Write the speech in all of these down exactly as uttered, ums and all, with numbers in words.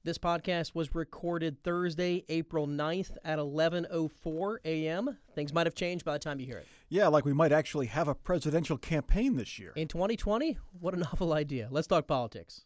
This podcast was recorded Thursday, April ninth at eleven oh four a.m. Things might have changed by the time you hear it. Yeah, like we might actually have a presidential campaign this year. In twenty twenty? What a novel idea. Let's talk politics.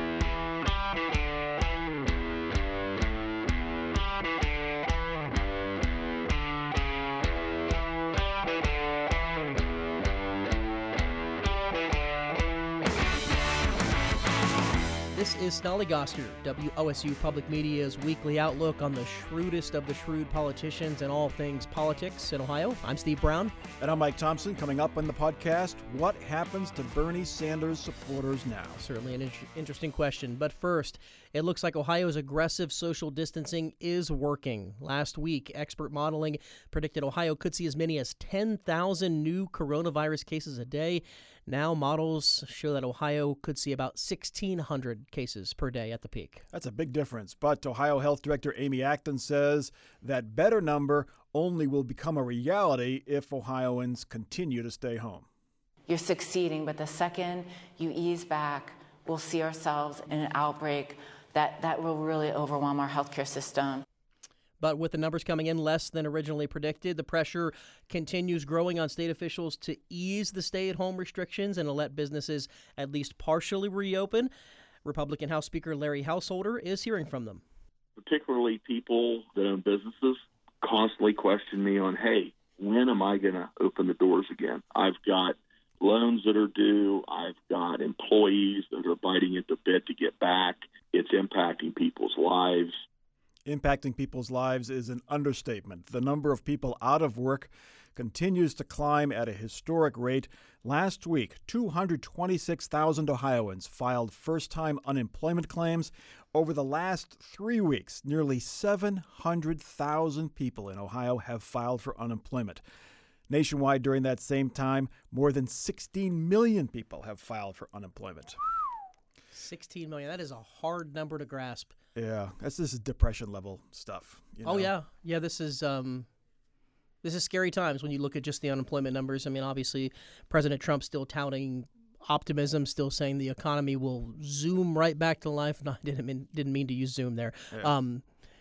This is Snollygoster, W O S U Public Media's weekly outlook on the shrewdest of the shrewd politicians and all things politics in Ohio. I'm Steve Brown. And I'm Mike Thompson. Coming up on the podcast, what happens to Bernie Sanders supporters now? Certainly an in- interesting question. But first, it looks like Ohio's aggressive social distancing is working. Last week, expert modeling predicted Ohio could see as many as ten thousand new coronavirus cases a day. Now models show that Ohio could see about sixteen hundred cases per day at the peak. That's a big difference. But Ohio Health Director Amy Acton says that better number only will become a reality if Ohioans continue to stay home. You're succeeding, but the second you ease back, we'll see ourselves in an outbreak that, that will really overwhelm our healthcare system. But with the numbers coming in less than originally predicted, the pressure continues growing on state officials to ease the stay-at-home restrictions and to let businesses at least partially reopen. Republican House Speaker Larry Householder is hearing from them. Particularly people that own businesses constantly question me on, hey, when am I going to open the doors again? I've got loans that are due. I've got employees that are biting at the bit to get back. It's impacting people's lives. Impacting people's lives is an understatement. The number of people out of work continues to climb at a historic rate. Last week, two hundred twenty-six thousand Ohioans filed first-time unemployment claims. Over the last three weeks, nearly seven hundred thousand people in Ohio have filed for unemployment. Nationwide, during that same time, more than sixteen million people have filed for unemployment. sixteen million. That is a hard number to grasp. Yeah, that's this is depression level stuff. You know? Oh yeah, yeah. This is um, this is scary times when you look at just the unemployment numbers. I mean, obviously, President Trump still touting optimism, still saying the economy will zoom right back to life. No, I didn't mean didn't mean to use zoom there. Yeah. Um,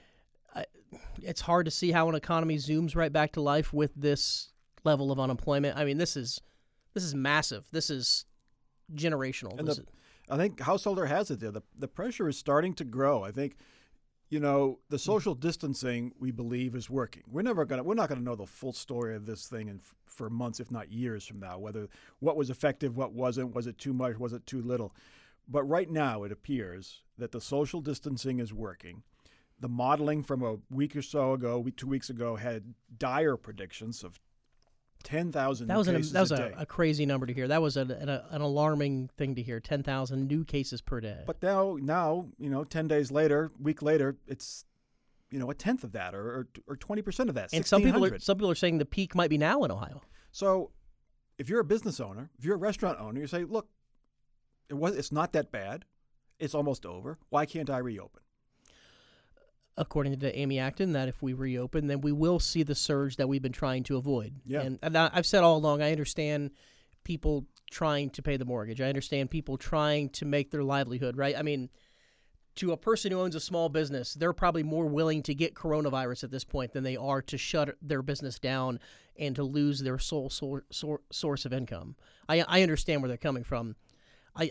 I, it's hard to see how an economy zooms right back to life with this level of unemployment. I mean, this is this is massive. This is generational. And This the, is, I think Householder has it there. The, the pressure is starting to grow. I think, you know, the social distancing, we believe, is working. We're never gonna, we're not going to know the full story of this thing in, for months, if not years from now, whether what was effective, what wasn't, was it too much, was it too little. But right now, it appears that the social distancing is working. The modeling from a week or so ago, two weeks ago, had dire predictions of ten thousand that was an, cases that was a a, day. a crazy number to hear. That was an, an, an alarming thing to hear. ten thousand new cases per day. But now, now, you know, ten days later, week later, it's, you know, a tenth of that, or or, or twenty percent of that. And some people are some people are saying the peak might be now in Ohio. So, if you're a business owner, if you're a restaurant owner, you say, look, it was it's not that bad. It's almost over. Why can't I reopen? According to Amy Acton, that if we reopen, then we will see the surge that we've been trying to avoid. Yeah. And, and I- I've said all along, I understand people trying to pay the mortgage. I understand people trying to make their livelihood, right? I mean, to a person who owns a small business, they're probably more willing to get coronavirus at this point than they are to shut their business down and to lose their sole sor- sor- source of income. I, I understand where they're coming from. I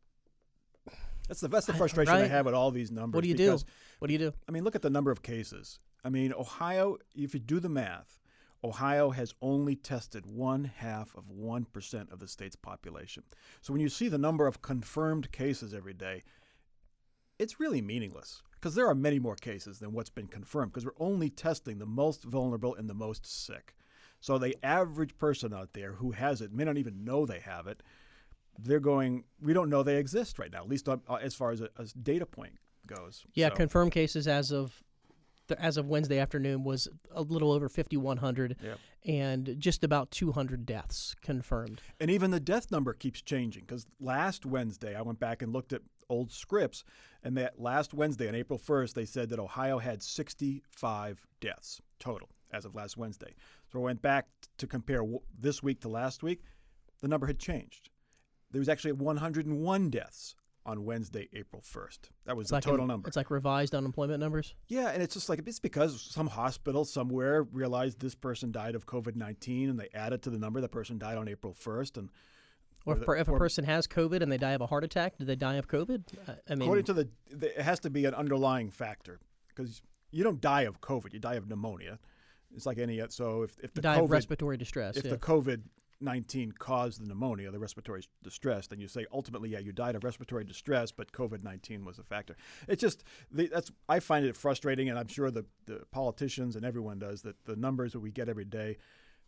That's the that's the frustration right? I have with all these numbers. What do you because, do? What do you do? I mean, look at the number of cases. I mean, Ohio, if you do the math, Ohio has only tested one half of one percent of the state's population. So when you see the number of confirmed cases every day, it's really meaningless because there are many more cases than what's been confirmed because we're only testing the most vulnerable and the most sick. So the average person out there who has it may not even know they have it. They're going, we don't know they exist right now, at least uh, as far as a, a data point goes. Yeah, So, confirmed cases as of the, as of Wednesday afternoon was a little over fifty-one hundred, Yep. and just about two hundred deaths confirmed. And even the death number keeps changing because last Wednesday I went back and looked at old scripts, and that last Wednesday on April first they said that Ohio had sixty-five deaths total as of last Wednesday. So I went back to compare w- this week to last week. The number had changed. There was actually one hundred one deaths on Wednesday, April first. That was It's the like total an- number. It's like revised unemployment numbers. Yeah, and it's just like it's because some hospital somewhere realized this person died of COVID nineteen, and they added to the number that person died on April first. And Or if, the- per- if a or- person has COVID and they die of a heart attack, do they die of COVID? I- I mean, according to the, the, it has to be an underlying factor because you don't die of COVID, you die of pneumonia. It's like any so if if the die of COVID respiratory distress. if yeah. the COVID nineteen caused the pneumonia, the respiratory distress, then you say ultimately, yeah, you died of respiratory distress, but COVID nineteen was a factor. It's just the, that's I find it frustrating, and I'm sure the, the politicians and everyone does that. The numbers that we get every day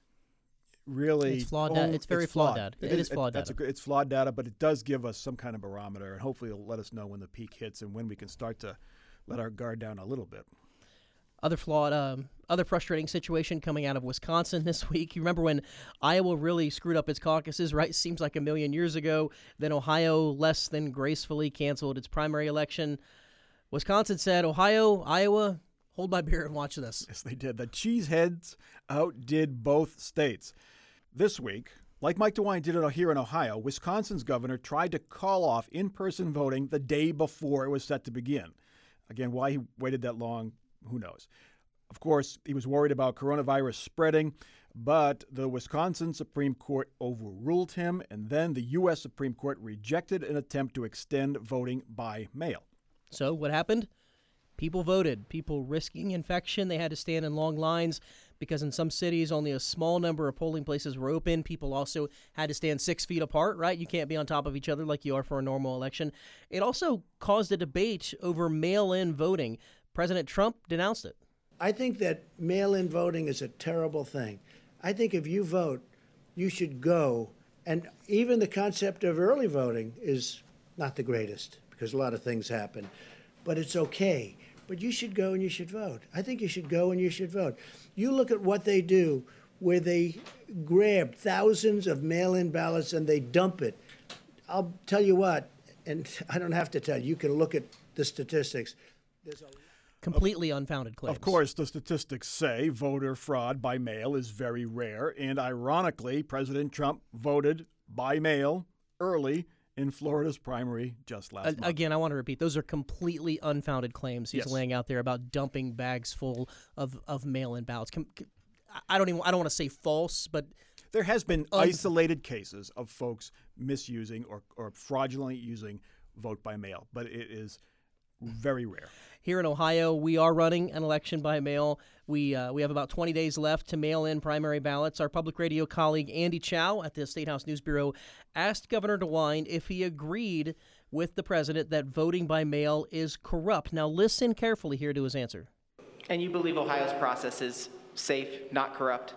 really It's flawed data. only- It's very flawed data. It is flawed that's data. A, good- it's flawed data, but it does give us some kind of barometer, and hopefully it'll let us know when the peak hits and when we can start to let our guard down a little bit. Other flawed, um, other frustrating situation coming out of Wisconsin this week. You remember when Iowa really screwed up its caucuses, right? Seems like a million years ago. Then Ohio less than gracefully canceled its primary election. Wisconsin said, Ohio, Iowa, hold my beer and watch this. Yes, they did. The cheeseheads outdid both states. This week, like Mike DeWine did it here in Ohio, Wisconsin's governor tried to call off in-person voting the day before it was set to begin. Again, why he waited that long, who knows? Of course, he was worried about coronavirus spreading, but the Wisconsin Supreme Court overruled him, and then the U S Supreme Court rejected an attempt to extend voting by mail. So what happened? People voted. People risking infection. They had to stand in long lines because in some cities only a small number of polling places were open. People also had to stand six feet apart, right? You can't be on top of each other like you are for a normal election. It also caused a debate over mail-in voting. President Trump denounced it. I think that mail-in voting is a terrible thing. I think if you vote, you should go. And even the concept of early voting is not the greatest because a lot of things happen. But it's okay. But you should go and you should vote. I think you should go and you should vote. You look at what they do where they grab thousands of mail-in ballots and they dump it. I'll tell you what, and I don't have to tell you, you can look at the statistics. There's a Completely unfounded claims. Of course, the statistics say voter fraud by mail is very rare, and ironically, President Trump voted by mail early in Florida's primary just last Uh, month. Again, I want to repeat, those are completely unfounded claims he's Yes. laying out there about dumping bags full of, of mail-in ballots. Com- c- I don't even I don't want to say false, but There has been Un- isolated cases of folks misusing or, or fraudulently using vote by mail, but it is very rare. here in Ohio, we are running an election by mail. We uh, we have about twenty days left to mail in primary ballots. Our public radio colleague Andy Chow at the State House News Bureau asked Governor DeWine if he agreed with the president that voting by mail is corrupt. Now listen carefully here to his answer. And you believe Ohio's process is safe, not corrupt?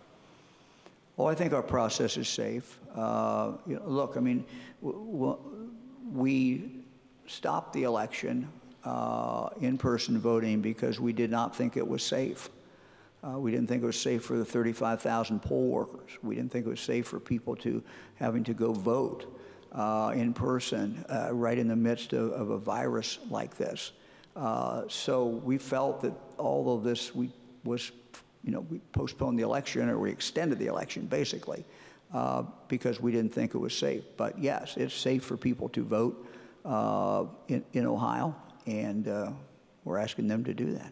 Well, I think our process is safe. Uh, you know, look, I mean, w- w- we stopped the election, uh, in-person voting, because we did not think it was safe. Uh, we didn't think it was safe for the thirty-five thousand poll workers. We didn't think it was safe for people to having to go vote uh, in person uh, right in the midst of, of a virus like this. Uh, so we felt that all of this we was, you know, we postponed the election, or we extended the election, basically, uh, because we didn't think it was safe. But yes, it's safe for people to vote uh, in, in Ohio, and uh, we're asking them to do that.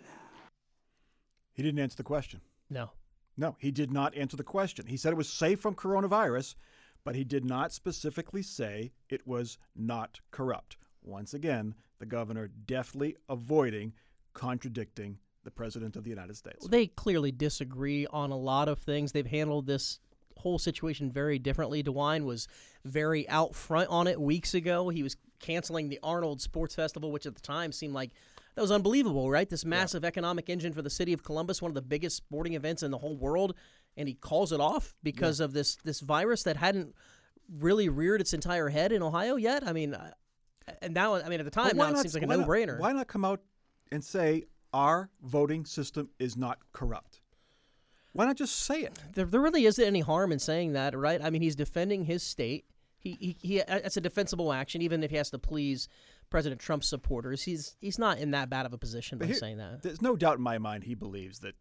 He didn't answer the question. No. No, he did not answer the question. He said it was safe from coronavirus, but he did not specifically say it was not corrupt. Once again, the governor deftly avoiding contradicting the president of the United States. They clearly disagree on a lot of things. They've handled this whole situation very differently. DeWine was very out front on it weeks ago. He was canceling the Arnold Sports Festival, which at the time seemed like that was unbelievable, right? This massive yeah. economic engine for the city of Columbus, one of the biggest sporting events in the whole world, and he calls it off because yeah. of this this virus that hadn't really reared its entire head in Ohio yet. I mean, and now, I mean, at the time, now not, it seems like a why no-brainer. Not, why not come out and say our voting system is not corrupt? Why not just say it? There, there really isn't any harm in saying that, right? I mean, he's defending his state. He, he, he, it's a defensible action, even if he has to please President Trump's supporters. He's he's not in that bad of a position by here, saying that. There's no doubt in my mind he believes that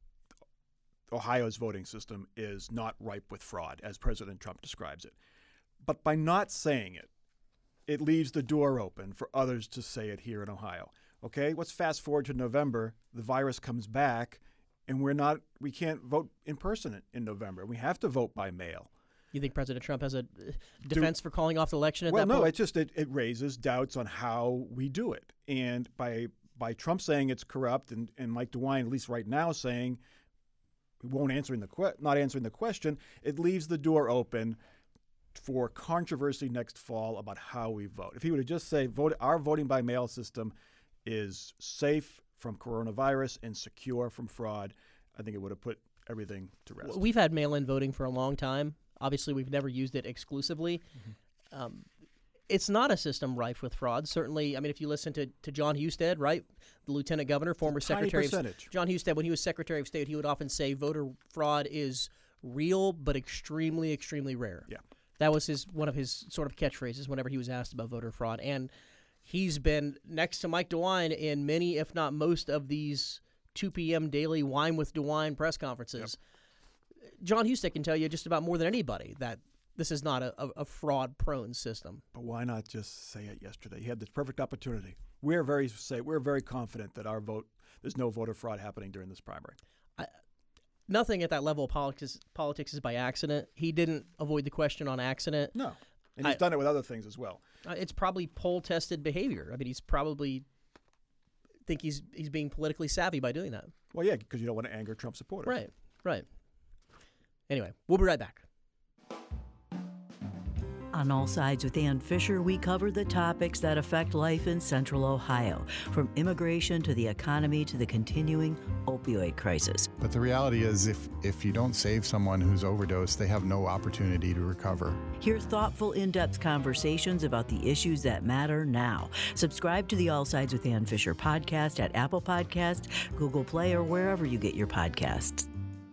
Ohio's voting system is not ripe with fraud, as President Trump describes it. But by not saying it, it leaves the door open for others to say it here in Ohio. Okay, let's fast forward to November. The virus comes back, and we're not. We can't vote in person in November. We have to vote by mail. You think President Trump has a defense do, for calling off the election at well, that no, point? Well, no, it just it, it raises doubts on how we do it. And by by Trump saying it's corrupt, and, and Mike DeWine, at least right now, saying he won't answering the que- not answering the question, it leaves the door open for controversy next fall about how we vote. If he would have just say vote, our voting by mail system is safe from coronavirus and secure from fraud, I think it would have put everything to rest. We've had mail-in voting for a long time. Obviously, we've never used it exclusively. Mm-hmm. Um, it's not a system rife with fraud. Certainly, I mean, if you listen to, to John Husted, right, the lieutenant governor, former secretary percentage. of John Husted, when he was Secretary of State, he would often say voter fraud is real but extremely, extremely rare. Yeah. That was his one of his sort of catchphrases whenever he was asked about voter fraud. And he's been next to Mike DeWine in many, if not most, of these two p.m. daily Wine with DeWine press conferences. Yep. John Husted can tell you just about more than anybody that this is not a, a, a fraud-prone system. But why not just say it yesterday? You had this perfect opportunity. We're very say we're very confident that our vote there's no voter fraud happening during this primary. I, nothing at that level of politics politics is by accident. He didn't avoid the question on accident. No, and he's I, done it with other things as well. It's probably poll-tested behavior. I mean, he's probably think he's he's being politically savvy by doing that. Well, yeah, because you don't want to anger Trump supporters. Right, right. Anyway, we'll be right back. On All Sides with Ann Fisher, we cover the topics that affect life in Central Ohio, from immigration to the economy to the continuing opioid crisis. But the reality is, if, if you don't save someone who's overdosed, they have no opportunity to recover. Hear thoughtful, in-depth conversations about the issues that matter now. Subscribe to the All Sides with Ann Fisher podcast at Apple Podcasts, Google Play, or wherever you get your podcasts.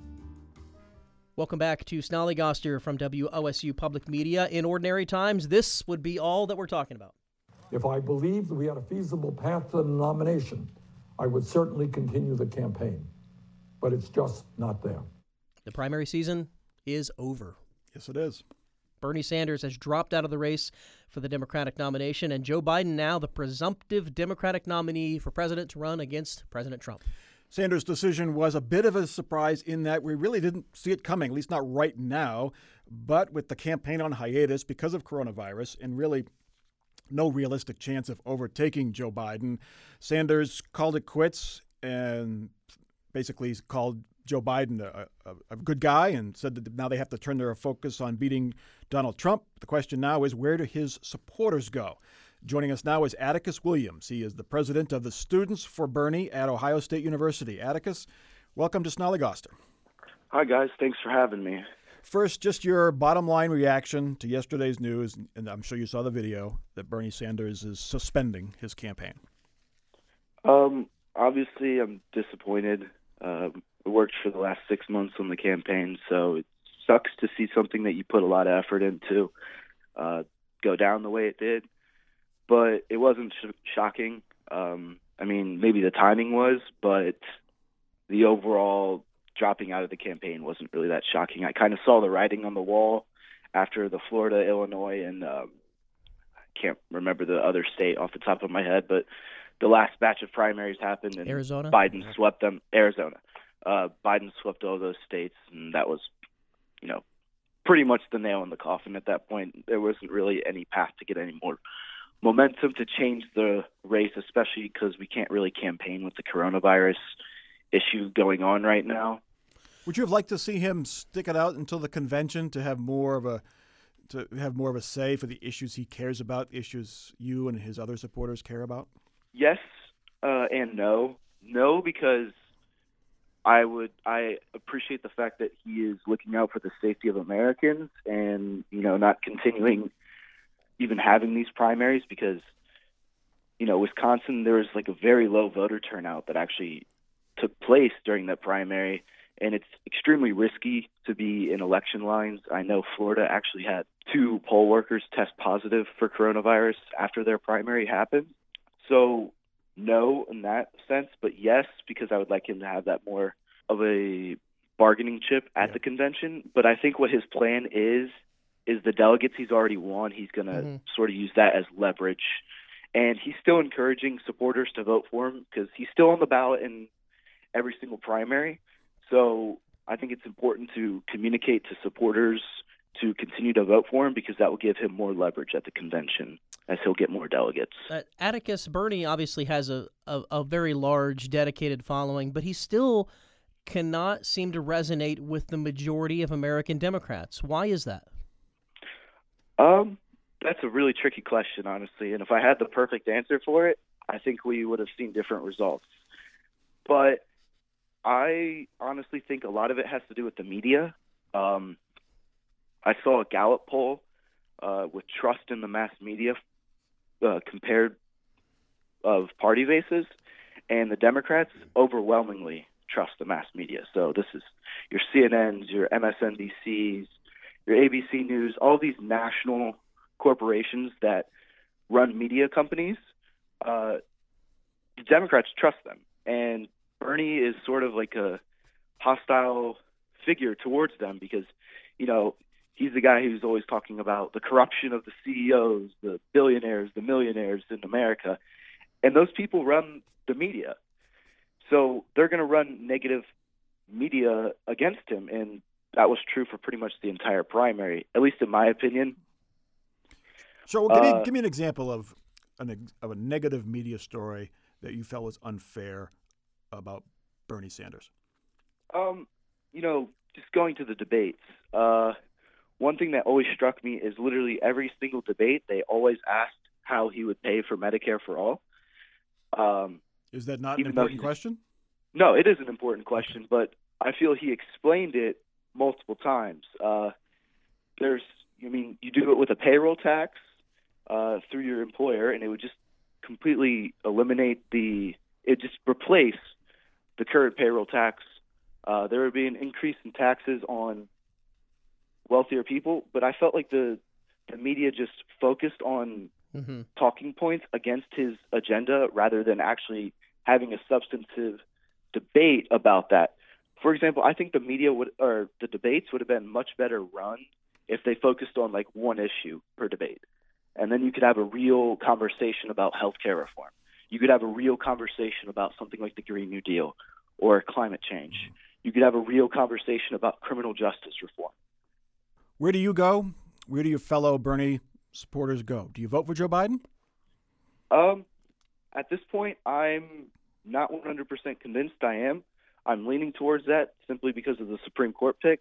Welcome back to Snollygoster from W O S U Public Media. In ordinary times, this would be all that we're talking about. If I believed we had a feasible path to the nomination, I would certainly continue the campaign. But it's just not there. The primary season is over. Yes, it is. Bernie Sanders has dropped out of the race for the Democratic nomination, and Joe Biden now the presumptive Democratic nominee for president to run against President Trump. Sanders' decision was a bit of a surprise in that we really didn't see it coming, at least not right now. But with the campaign on hiatus because of coronavirus and really no realistic chance of overtaking Joe Biden, Sanders called it quits and basically called Joe Biden a, a, a good guy and said that now they have to turn their focus on beating Donald Trump. The question now is, where do his supporters go? Joining us now is Atticus Williams. He is the president of the Students for Bernie at Ohio State University. Atticus, welcome to Snollygoster. Hi, guys. Thanks for having me. First, just your bottom line reaction to yesterday's news, and I'm sure you saw the video, that Bernie Sanders is suspending his campaign. Um, obviously, I'm disappointed. Uh, I worked for the last six months on the campaign, so it sucks to see something that you put a lot of effort into uh, go down the way it did. But it wasn't sh- shocking. Um, I mean, maybe the timing was, but the overall dropping out of the campaign wasn't really that shocking. I kind of saw the writing on the wall after the Florida, Illinois, and um, I can't remember the other state off the top of my head, but the last batch of primaries happened, and Arizona? Biden swept them. Arizona. Uh, Biden swept all those states, and that was, you know, pretty much the nail in the coffin at that point. There wasn't really any path to get any more momentum to change the race, especially because we can't really campaign with the coronavirus issue going on right now. Would you have liked to see him stick it out until the convention to have more of a to have more of a say for the issues he cares about, issues you and his other supporters care about? Yes uh, and no. No, because I would I appreciate the fact that he is looking out for the safety of Americans and, you know, not continuing even having these primaries because, you know, Wisconsin, there was like a very low voter turnout that actually took place during that primary, and it's extremely risky to be in election lines. I know Florida actually had two poll workers test positive for coronavirus after their primary happened. So no in that sense, but yes, because I would like him to have that more of a bargaining chip at yeah. the convention. But I think what his plan is is the delegates he's already won. He's going to Mhm. sort of use that as leverage. And he's still encouraging supporters to vote for him because he's still on the ballot in every single primary. So I think it's important to communicate to supporters to continue to vote for him because that will give him more leverage at the convention as he'll get more delegates. Uh, Atticus, Bernie obviously has a, a, a very large, dedicated following, but he still cannot seem to resonate with the majority of American Democrats. Why is that? Um, that's a really tricky question, honestly. And if I had the perfect answer for it, I think we would have seen different results. But I honestly think a lot of it has to do with the media. Um, I saw a Gallup poll uh, with trust in the mass media uh, compared of party bases, and the Democrats overwhelmingly trust the mass media. So this is your C N Ns, your M S N B Cs, your A B C News, all these national corporations that run media companies. Uh, the Democrats trust them, and Bernie is sort of like a hostile figure towards them because, you know, he's the guy who's always talking about the corruption of the C E Os, the billionaires, the millionaires in America, and those people run the media. So they're going to run negative media against him, and that was true for pretty much the entire primary, at least in my opinion. So give me, Uh, give me an example of an, of a negative media story that you felt was unfair about Bernie Sanders. Um, you know, just going to the debates. Uh, one thing that always struck me is literally every single debate, they always asked how he would pay for Medicare for all. Um, Is that not an even though important he's- question? No, it is an important question, but I feel he explained it multiple times. Uh, there's, I mean, you do it with a payroll tax uh, through your employer, and it would just completely eliminate the, it just replace the current payroll tax. Uh, there would be an increase in taxes on wealthier people, but I felt like the the media just focused on Mm-hmm. talking points against his agenda rather than actually having a substantive debate about that. For example, I think the media would, or the debates would have been much better run if they focused on like one issue per debate. And then you could have a real conversation about healthcare reform. You could have a real conversation about something like the Green New Deal or climate change. You could have a real conversation about criminal justice reform. Where do you go? Where do your fellow Bernie supporters go? Do you vote for Joe Biden? Um, at this point, I'm not one hundred percent convinced I am. I'm leaning towards that simply because of the Supreme Court pick.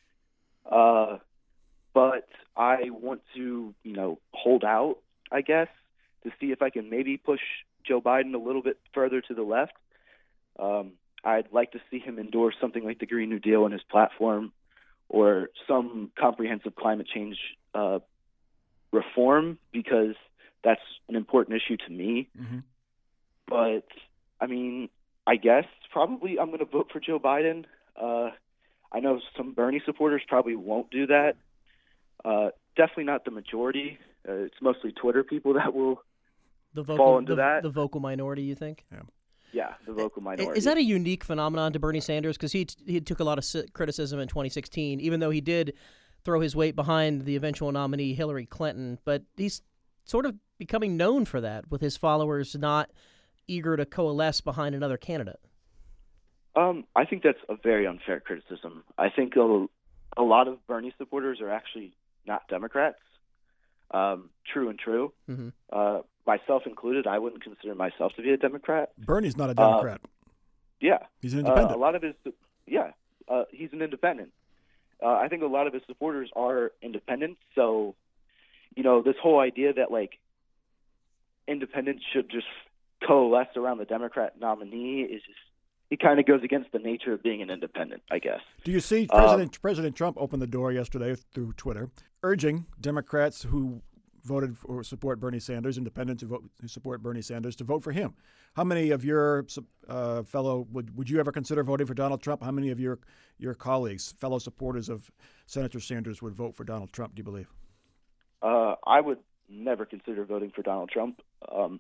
Uh, but I want to, you know, hold out, I guess, to see if I can maybe push Joe Biden a little bit further to the left. Um, I'd like to see him endorse something like the Green New Deal in his platform or some comprehensive climate change uh, reform because that's an important issue to me. Mm-hmm. But, I mean, I guess probably I'm going to vote for Joe Biden. Uh, I know some Bernie supporters probably won't do that. Uh, definitely not the majority. Uh, it's mostly Twitter people that will The vocal, fall into the, that. the vocal minority, you think? Yeah. Yeah, the vocal minority. Is that a unique phenomenon to Bernie Sanders? Because he he took a lot of si- criticism in twenty sixteen, even though he did throw his weight behind the eventual nominee Hillary Clinton. But he's sort of becoming known for that, with his followers not eager to coalesce behind another candidate. Um, I think that's a very unfair criticism. I think a, a lot of Bernie supporters are actually not Democrats. Um, true and true. Mm-hmm. Uh, myself included, I wouldn't consider myself to be a Democrat. Bernie's not a Democrat. Uh, yeah. He's an independent. Uh, a lot of his, yeah, uh, he's an independent. Uh, I think a lot of his supporters are independent. So, you know, this whole idea that, like, independents should just coalesce around the Democrat nominee is just, it kind of goes against the nature of being an independent, I guess. Do you see Um, President President Trump opened the door yesterday through Twitter, urging Democrats who voted for support Bernie Sanders, independents who, vote, who support Bernie Sanders, to vote for him? How many of your uh, fellow would would you ever consider voting for Donald Trump? How many of your your colleagues, fellow supporters of Senator Sanders, would vote for Donald Trump? Do you believe? Uh, I would never consider voting for Donald Trump. Um,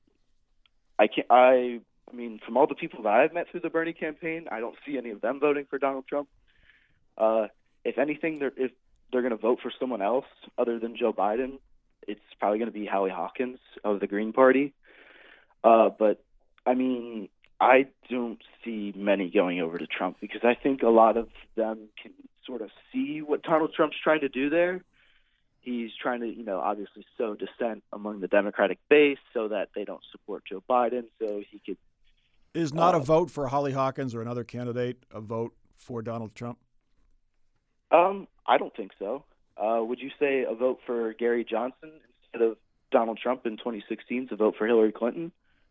I can't. I. I mean, from all the people that I've met through the Bernie campaign, I don't see any of them voting for Donald Trump. Uh, if anything, they're, if they're going to vote for someone else other than Joe Biden, it's probably going to be Hallie Hawkins of the Green Party. Uh, but, I mean, I don't see many going over to Trump because I think a lot of them can sort of see what Donald Trump's trying to do there. He's trying to, you know, obviously sow dissent among the Democratic base so that they don't support Joe Biden, so he could... Is not uh, a vote for Hallie Hawkins or another candidate a vote for Donald Trump? Um, I don't think so. Uh, would you say a vote for Gary Johnson instead of Donald Trump in twenty sixteen is a vote for Hillary Clinton?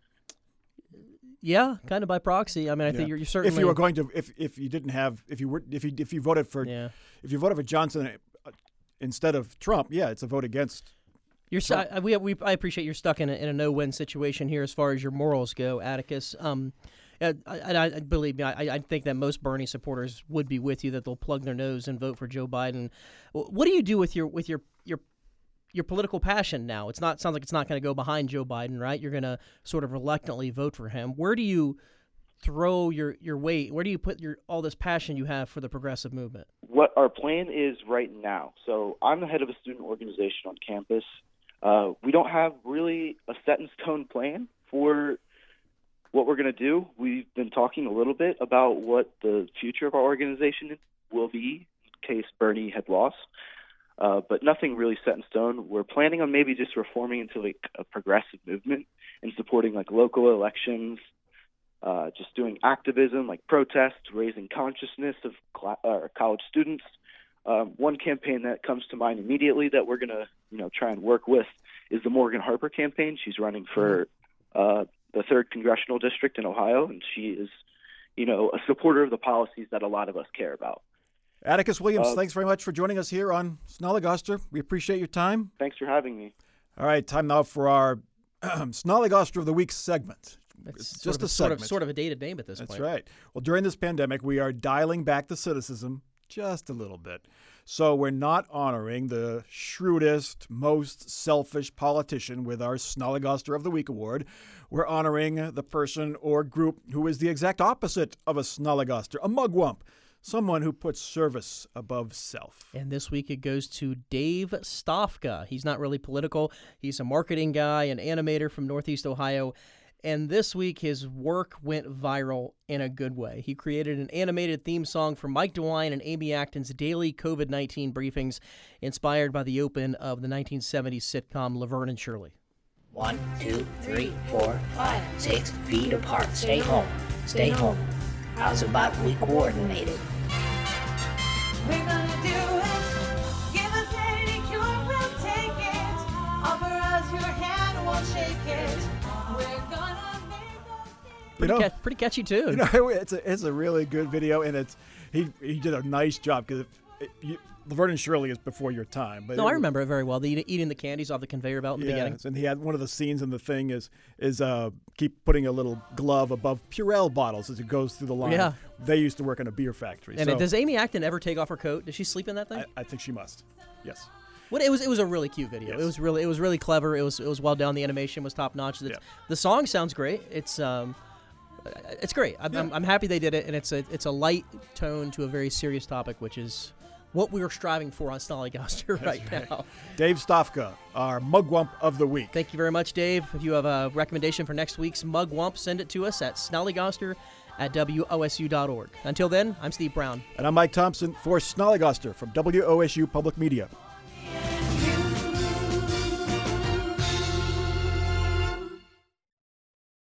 Yeah, kind of by proxy. I mean, I Yeah. think you're, you're certainly. If you were going to, if if you didn't have, if you were, if you if you voted for, Yeah. if you voted for Johnson uh, instead of Trump, yeah, it's a vote against. You're stu- I, we, we, I appreciate you're stuck in a, in a no-win situation here as far as your morals go, Atticus. Um, and I, I, I believe me, I, I think that most Bernie supporters would be with you that they'll plug their nose and vote for Joe Biden. What do you do with your with your your your political passion now? It's not sounds like it's not going to go behind Joe Biden, right? You're going to sort of reluctantly vote for him. Where do you throw your, your weight? Where do you put your all this passion you have for the progressive movement? What our plan is right now. So I'm the head of a student organization on campus. Uh, we don't have really a set-in-stone plan for what we're going to do. We've been talking a little bit about what the future of our organization will be in case Bernie had lost, uh, but nothing really set in stone. We're planning on maybe just reforming into like a progressive movement and supporting like local elections, uh, just doing activism like protests, raising consciousness of cl- uh, college students. Um, one campaign that comes to mind immediately that we're going to, you know, try and work with is the Morgan Harper campaign. She's running for uh, the third congressional district in Ohio, and she is, you know, a supporter of the policies that a lot of us care about. Atticus Williams, Uh, thanks very much for joining us here on Snollygoster. We appreciate your time. Thanks for having me. All right, time now for our Snollygoster of the Week segment. It's It's sort just of, a sort of segment. sort of a dated name at this That's point. right. Well, during this pandemic, we are dialing back the cynicism just a little bit. So we're not honoring the shrewdest, most selfish politician with our Snollygoster of the Week award. We're honoring the person or group who is the exact opposite of a Snollygoster, a mugwump, someone who puts service above self. And this week it goes to Dave Stofka. He's not really political. He's a marketing guy, an animator from Northeast Ohio. And this week, his work went viral in a good way. He created an animated theme song for Mike DeWine and Amy Acton's daily covid nineteen briefings, inspired by the open of the nineteen seventies sitcom Laverne and Shirley. One, two, three, four, five, six feet apart. Stay home. Stay home. How's about we coordinated? We're gonna do it. Give us any cure, we'll take it. Offer us your hand, we'll shake it. We're gonna make those things. Pretty, You know- ca- pretty catchy tune. You know, it's a, it's a really good video, and it's he he did a nice job because Laverne and Shirley is before your time. But no, it- I remember it very well. The, eating the candies off the conveyor belt in the beginning. Yes, and he had one of the scenes in the thing is is uh, keep putting a little glove above Purell bottles as it goes through the line. Yeah. They used to work in a beer factory. And so does Amy Acton ever take off her coat? Does she sleep in that thing? I, I think she must. Yes. What it was, it was a really cute video. Yes. It was really, it was really clever. It was, it was well done. The animation was top notch. The, Yeah. the song sounds great. It's, um, it's great. I'm, Yeah. I'm, I'm happy they did it, and it's a, it's a light tone to a very serious topic, which is what we were striving for on Snollygoster right, right. now. Dave Stofka, our mugwump of the week. Thank you very much, Dave. If you have a recommendation for next week's Mugwump, send it to us at snollygoster at W O S U dot org. Until then, I'm Steve Brown. And I'm Mike Thompson for Snollygoster from W O S U Public Media.